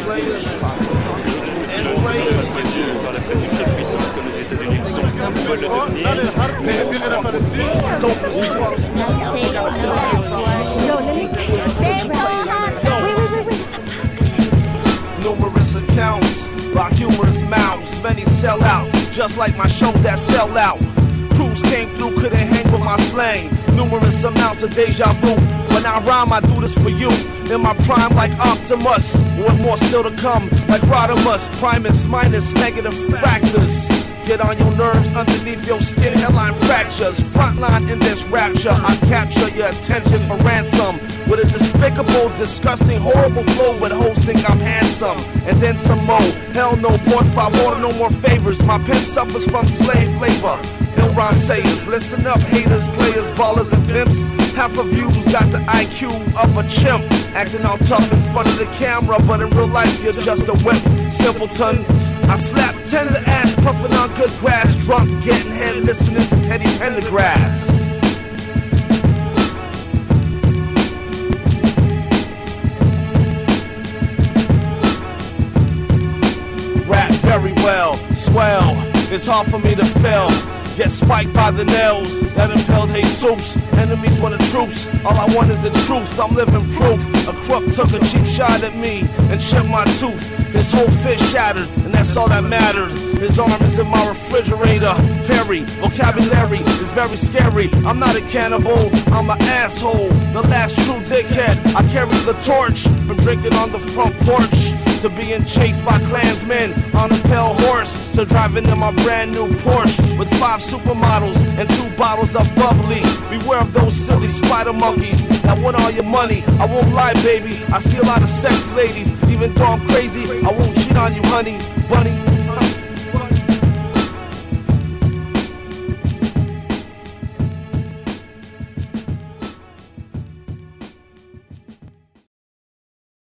Par la fête d'une seule puissance comme les États-Unis le sont, veulent le Numerous accounts by humorous mouths, many sell out, just like my shows that sell out. Crews came through, couldn't hang with my slang. Numerous amounts of deja vu. When I rhyme, I do this for you. In my prime, like Optimus, with more still to come, like Rodimus. Primus minus negative factors. Get on your nerves underneath your skin, hairline fractures. Frontline in this rapture, I capture your attention for ransom. With a despicable, disgusting, horrible flow, but hoes think I'm handsome. And then some more. Hell no, por favor, no more favors. My pen suffers from slave labor. Ill rhyme sayers, listen up, haters, players, ballers, and pimps. Half of you's got the IQ of a chimp, acting all tough in front of the camera, but in real life you're just a wimp, simpleton. I slap tender ass, puffing on good grass, drunk, getting head, listening to Teddy Pendergrass. Rap very well, swell, it's hard for me to fail. Get spiked by the nails that impelled Jesus. Enemies want the troops, all I want is the truth. I'm living proof. A crook took a cheap shot at me and chipped my tooth. His whole fist shattered, and that's all that mattered. His arm is in my refrigerator. Perry, vocabulary is very scary. I'm not a cannibal, I'm an asshole. The last true dickhead. I carry the torch from drinking on the front porch to being chased by Klansmen on a pale horse, to driving in my brand new Porsche with 5 supermodels and 2 bottles of bubbly. Beware of those silly spider monkeys that want all your money. I won't lie, baby, I see a lot of sex ladies. Even though I'm crazy, I won't cheat on you, honey, bunny.